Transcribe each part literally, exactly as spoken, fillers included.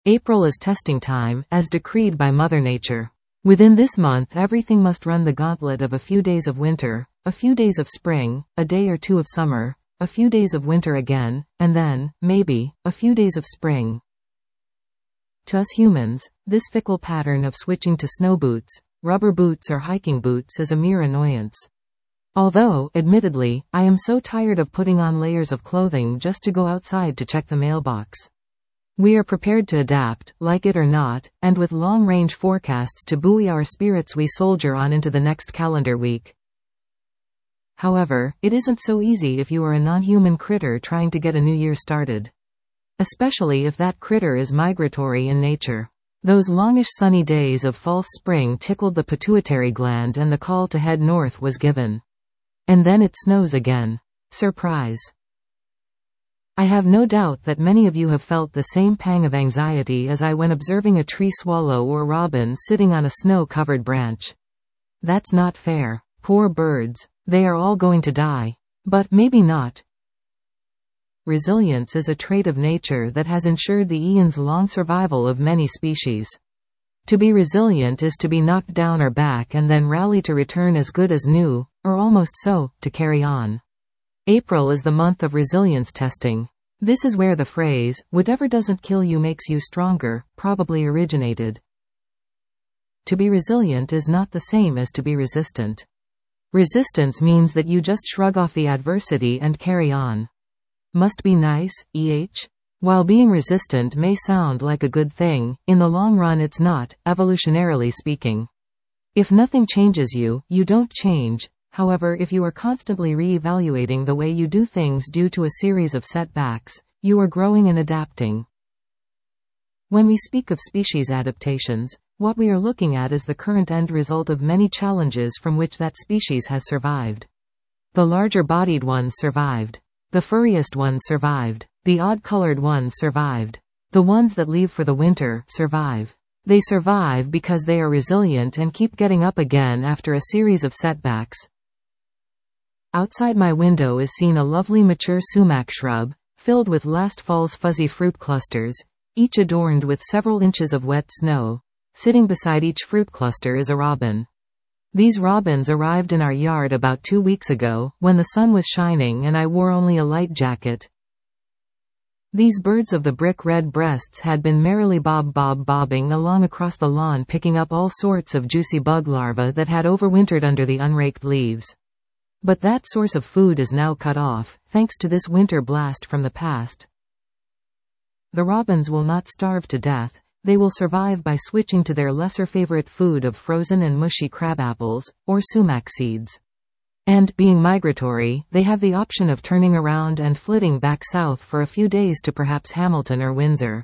April is testing time, as decreed by Mother Nature. Within this month everything must run the gauntlet of a few days of winter, a few days of spring, a day or two of summer, a few days of winter again, and then, maybe, a few days of spring. To us humans, this fickle pattern of switching to snow boots, rubber boots or hiking boots is a mere annoyance. Although, admittedly, I am so tired of putting on layers of clothing just to go outside to check the mailbox. We are prepared to adapt, like it or not, and with long-range forecasts to buoy our spirits we soldier on into the next calendar week. However, it isn't so easy if you are a non-human critter trying to get a new year started. Especially if that critter is migratory in nature. Those longish sunny days of false spring tickled the pituitary gland and the call to head north was given. And then it snows again. Surprise. I have no doubt that many of you have felt the same pang of anxiety as I when observing a tree swallow or robin sitting on a snow-covered branch. That's not fair. Poor birds. They are all going to die. But maybe not. Resilience is a trait of nature that has ensured the eons' long survival of many species. To be resilient is to be knocked down or back and then rally to return as good as new, or almost so, to carry on. April is the month of resilience testing. This is where the phrase, "whatever doesn't kill you makes you stronger," probably originated. To be resilient is not the same as to be resistant. Resistance means that you just shrug off the adversity and carry on. Must be nice, eh? While being resistant may sound like a good thing, in the long run it's not, evolutionarily speaking. If nothing changes you, you don't change. However, if you are constantly re-evaluating the way you do things due to a series of setbacks, you are growing and adapting. When we speak of species adaptations, what we are looking at is the current end result of many challenges from which that species has survived. The larger-bodied ones survived. The furriest ones survived. The odd-colored ones survived. The ones that leave for the winter survive. They survive because they are resilient and keep getting up again after a series of setbacks. Outside my window is seen a lovely mature sumac shrub, filled with last fall's fuzzy fruit clusters, each adorned with several inches of wet snow. Sitting beside each fruit cluster is a robin. These robins arrived in our yard about two weeks ago, when the sun was shining and I wore only a light jacket. These birds of the brick red breasts had been merrily bob bob bobbing along across the lawn picking up all sorts of juicy bug larvae that had overwintered under the unraked leaves. But that source of food is now cut off, thanks to this winter blast from the past. The robins will not starve to death. They will survive by switching to their lesser favorite food of frozen and mushy crabapples, or sumac seeds. And, being migratory, they have the option of turning around and flitting back south for a few days to perhaps Hamilton or Windsor.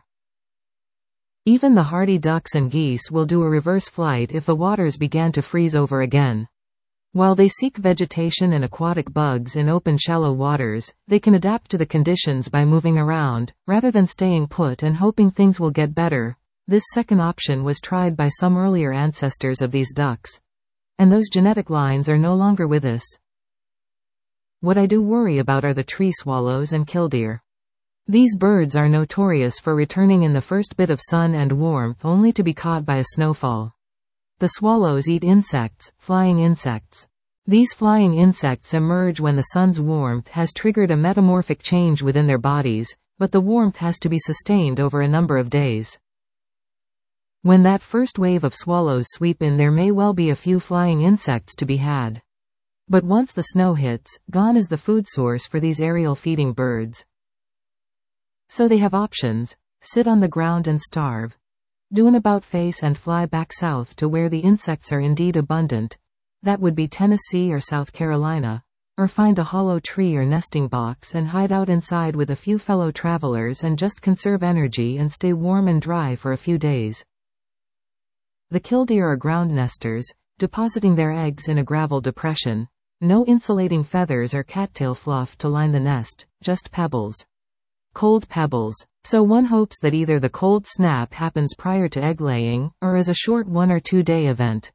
Even the hardy ducks and geese will do a reverse flight if the waters began to freeze over again. While they seek vegetation and aquatic bugs in open shallow waters, they can adapt to the conditions by moving around, rather than staying put and hoping things will get better. This second option was tried by some earlier ancestors of these ducks. And those genetic lines are no longer with us. What I do worry about are the tree swallows and killdeer. These birds are notorious for returning in the first bit of sun and warmth only to be caught by a snowfall. The swallows eat insects, flying insects. These flying insects emerge when the sun's warmth has triggered a metamorphic change within their bodies, but the warmth has to be sustained over a number of days. When that first wave of swallows sweep in, there may well be a few flying insects to be had. But once the snow hits, gone is the food source for these aerial feeding birds. So they have options: sit on the ground and starve, do an about-face and fly back south to where the insects are indeed abundant. That would be Tennessee or South Carolina. Or find a hollow tree or nesting box and hide out inside with a few fellow travelers and just conserve energy and stay warm and dry for a few days. The killdeer are ground nesters, depositing their eggs in a gravel depression. No insulating feathers or cattail fluff to line the nest, just pebbles. Cold pebbles. So one hopes that either the cold snap happens prior to egg laying, or is a short one or two day event.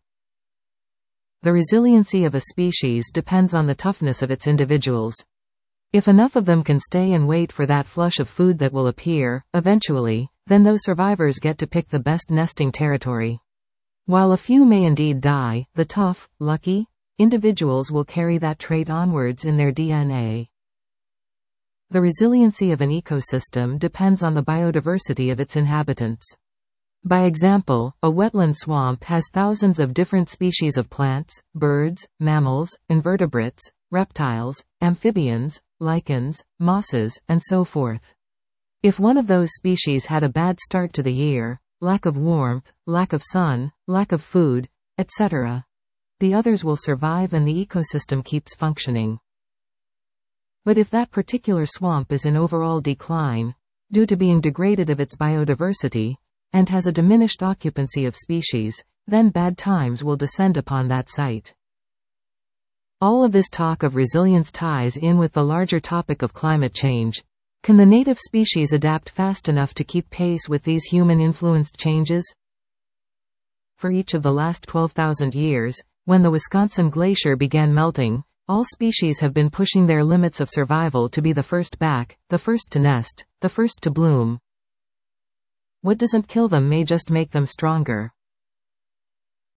The resiliency of a species depends on the toughness of its individuals. If enough of them can stay and wait for that flush of food that will appear, eventually, then those survivors get to pick the best nesting territory. While a few may indeed die, the tough, lucky individuals will carry that trait onwards in their D N A. The resiliency of an ecosystem depends on the biodiversity of its inhabitants. By example, a wetland swamp has thousands of different species of plants, birds, mammals, invertebrates, reptiles, amphibians, lichens, mosses, and so forth. If one of those species had a bad start to the year, lack of warmth, lack of sun, lack of food, et cetera, the others will survive and the ecosystem keeps functioning. But if that particular swamp is in overall decline, due to being degraded of its biodiversity, and has a diminished occupancy of species, then bad times will descend upon that site. All of this talk of resilience ties in with the larger topic of climate change. Can the native species adapt fast enough to keep pace with these human-influenced changes? For each of the last twelve thousand years, when the Wisconsin Glacier began melting, all species have been pushing their limits of survival to be the first back, the first to nest, the first to bloom. What doesn't kill them may just make them stronger.